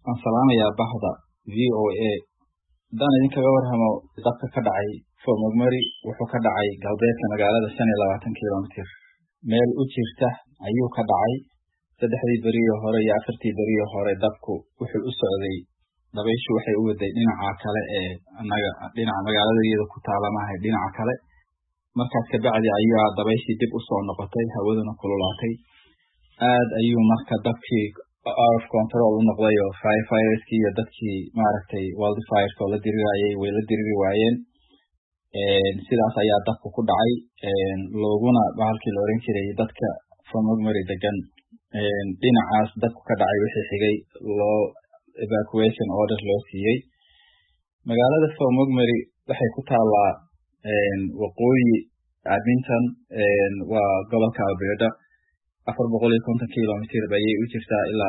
Aan salaamayaa bahda VOA. Haddaan idinkaga warramo dabka ka dhacay Fort McMurray wuxuu ka dhacay galbeedka magaalada 25 kilomitir meel u jirta ayuu ka dhacay 3 bariyo hore iyo 4 bariyo hore dabku wuxuu u socday dabayshu waxay u waday dhinaca kale ee dhinaca magaalada iyada ku taalamahay dhinaca kale markaas ka bacdi ayaa dabayshii dib u soo noqotay hawaduna kululaatay aad ayuu marka dabkii out of control u noqday oo firefighters-kii iyo dadkii maaragtay wildfires oo la dirirayay way la diriri waayeen sidaas ayaa dabku ku dhacay looguna bahalkii la oran jiray dadka Fort McMurray degan dhinacaas dabku ka dhacay wixii xigay loo evacuation order loo siiyey magaalada Fort McMurray waxay ku taalaa waqooyi Edmonton waa gobolka Alberta 450 kilomitir bayay u jirtaa ilaa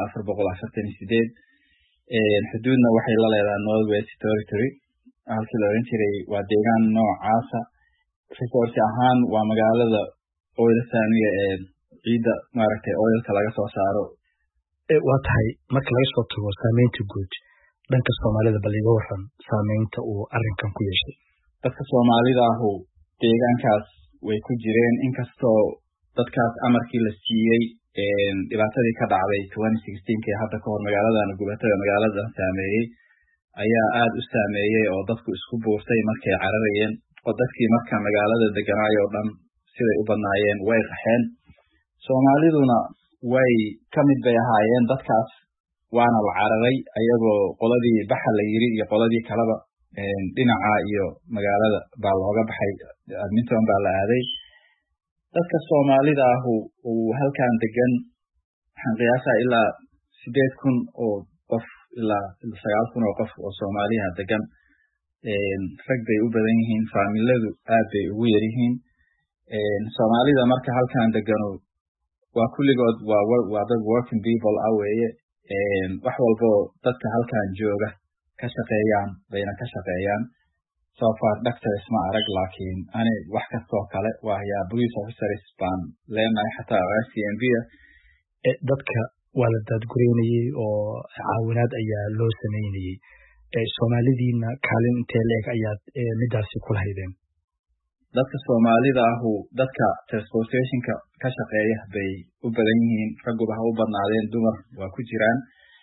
448 xuduudna waxay la leedahay North West Territory halkii la oran jiray waa deegaan noocaasa resource ahaan waa magaalada oil saamiga ee ciidda maaragtay oilka laga soo saaro waa tahay marka laga soo tago saameynta guud dhanka Soomaalida bal iga waran saameynta uu arrinkan ku yeeshay dadka Soomaalida ahu deegaankaas way ku jireen inkastoo dadkaas amarkii la siiyey dhibaatadii ka dhacday 2016 hadda ka hor magaaladan gubatada magaaladan saameeyay ayaa aad u saameeyay oo dadku isku buurtay markay cararayeen oo dadkii marka magaalada deganaayo dhan siday u badnaayeen way qaxeen Soomaaliduna way kamid bay ahaayeen dadkaas waana la cararay ayagoo qoladii baxa la yiri iyo qoladii kaleba dhinaca iyo magaalada baa looga baxay Edmonton baa la aaday dadka Soomaalida ahu uu halkaan degan waxaan qiyaasaa ilaa 8,000 oo qof ilaa 9,000 oo qof oo Soomaaliya degan rag bay u badan yihiin faamiladu aad bay ugu yar yihiin Soomaalida marka halkaan degano waa kulligood waa dad working people weeye wax walbo dadka halkaan jooga ka shaqeeyaan bayna ka shaqeeyaan so far doctors ma arag laakiin ani wax kastoo kale waa yaa police officers baan leenahay xataa RCMP dadka waa la daadgureynayay oo caawinaad ayaa loo sameynayay Soomaalidiina kaalin intee leeg ayaad midaasi ku lahaydeen dadka Soomaalida ahu dadka transportation-ka ka shaqeeya bay u badan yihiin ragguba ha u badnaadeen dumar waa ku jiraan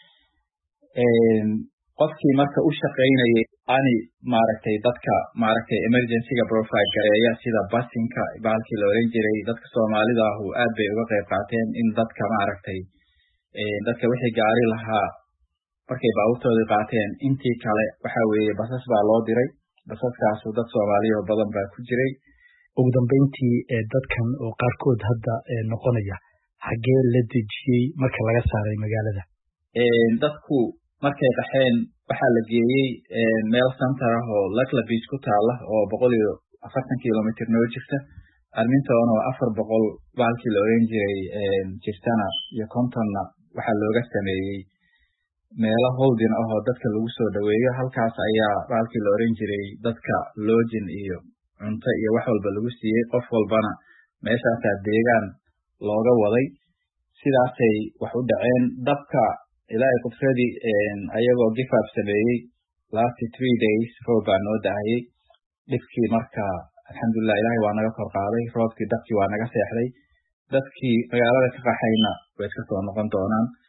qofkii marka u shaqeynayay ani maaragtay dadka maaragtay emergency-ga provide gareeya sida basinka bahalkii la oran jiray dadka Soomaalida ahu aad bay uga qayb qaateen in dadka maaragtay dadka wixii gaari lahaa markay baabuurtoodii qaateen intii kale waxa weeye basas baa loo diray basaskaas dad Soomaaliya oo badan baa ku jiray ugu dambeyntii dadkan oo qaarkood hadda noqonaya xagee la dejiyay marka laga saaray magaalada dadku markay qaxeen waxa la geeyay meel center ah oo Lake Beach ku taala oo 140 kilomitir noo jirta Edmonton oo 400 baalkii la oran jiray jirtana iyo kontonna waxa looga sameeyay meelo holding ah oo dadka lagu soo dhaweeyo halkaas ayaa baalkii la oran jiray dadka lodging iyo cunto iyo wax walba lagu siiyay qof walbana meeshaas deegaan looga waday sidaasay wax u dhaceen dabka ilaa qofsadii ayagoo give up sameeyay last 3 days rooba noo daayay dhibkii marka alxamdulillah ilaahay waa naga kor qaaday roobkii dabkii waa naga seexday dadkii magaalada ka qaxayna way iska soo noqon doonaan